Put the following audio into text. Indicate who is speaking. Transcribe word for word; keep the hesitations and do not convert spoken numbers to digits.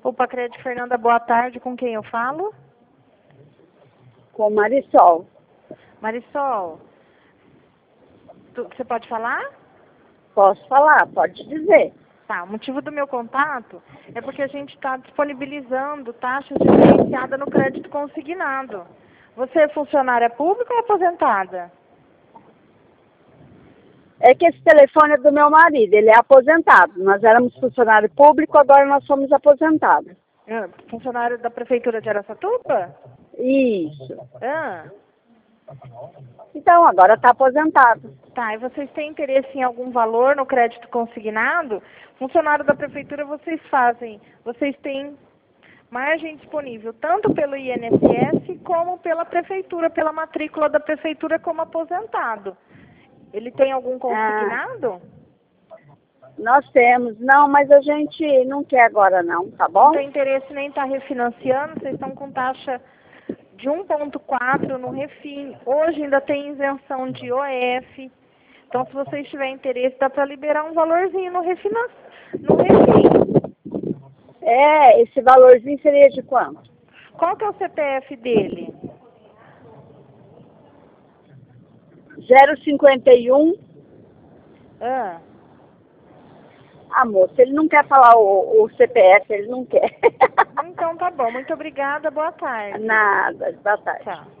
Speaker 1: Opa, Crédito Fernanda, boa tarde. Com quem eu falo?
Speaker 2: Com Marisol.
Speaker 1: Marisol, tu- você pode falar?
Speaker 2: Posso falar, pode dizer.
Speaker 1: Tá, o motivo do meu contato é porque a gente está disponibilizando taxas diferenciadas no crédito consignado. Você é funcionária pública ou aposentada?
Speaker 2: É que esse telefone é do meu marido, ele é aposentado. Nós éramos funcionário público, agora nós somos aposentados.
Speaker 1: Ah, funcionário da Prefeitura de Araçatuba?
Speaker 2: Isso.
Speaker 1: Ah,
Speaker 2: Então, agora está aposentado.
Speaker 1: tá, e vocês têm interesse em algum valor no crédito consignado? Funcionário da Prefeitura, vocês fazem, vocês têm margem disponível tanto pelo I N S S como pela Prefeitura, pela matrícula da Prefeitura como aposentado. Ele tem algum consignado?
Speaker 2: Nós temos. Não, mas a gente não quer agora não, tá
Speaker 1: Não
Speaker 2: bom?
Speaker 1: tem interesse nem estar refinanciando, vocês estão com taxa de um vírgula quatro no Refin. Hoje ainda tem isenção de O F. Então, se vocês tiverem interesse, dá para liberar um valorzinho no, refinan... no Refin.
Speaker 2: É, esse valorzinho seria de quanto?
Speaker 1: Qual que é o C P F dele?
Speaker 2: zero cinquenta e um.
Speaker 1: Ah,
Speaker 2: Ah, moça, ele não quer falar o, o C P F, ele não quer.
Speaker 1: então tá bom. Muito obrigada. Boa tarde.
Speaker 2: Nada, boa tarde.
Speaker 1: Tchau.